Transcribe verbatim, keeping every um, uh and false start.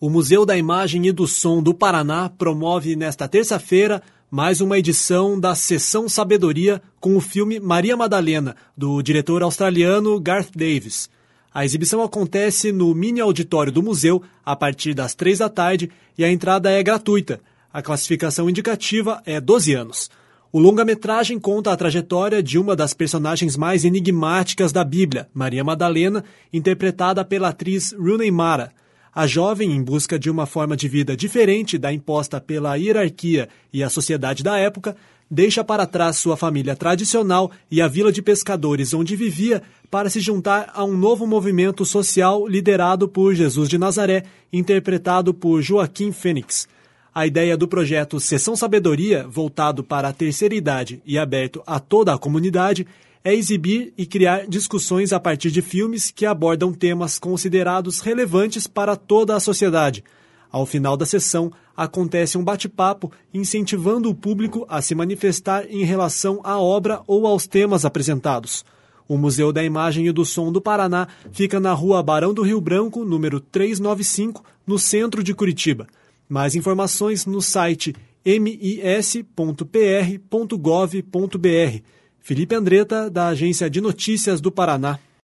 O Museu da Imagem e do Som do Paraná promove nesta terça-feira mais uma edição da Sessão Sabedoria com o filme Maria Madalena, do diretor australiano Garth Davis. A exibição acontece no mini auditório do museu a partir das três da tarde e a entrada é gratuita. A classificação indicativa é doze anos. O longa-metragem conta a trajetória de uma das personagens mais enigmáticas da Bíblia, Maria Madalena, interpretada pela atriz Rooney Mara. A jovem, em busca de uma forma de vida diferente da imposta pela hierarquia e a sociedade da época, deixa para trás sua família tradicional e a vila de pescadores onde vivia para se juntar a um novo movimento social liderado por Jesus de Nazaré, interpretado por Joaquim Fênix. A ideia do projeto Sessão Sabedoria, voltado para a terceira idade e aberto a toda a comunidade, é exibir e criar discussões a partir de filmes que abordam temas considerados relevantes para toda a sociedade. Ao final da sessão, acontece um bate-papo incentivando o público a se manifestar em relação à obra ou aos temas apresentados. O Museu da Imagem e do Som do Paraná fica na Rua Barão do Rio Branco, número trezentos e noventa e cinco, no centro de Curitiba. Mais informações no site m i s ponto p r ponto gov ponto b r. Felipe Andretta, da Agência de Notícias do Paraná.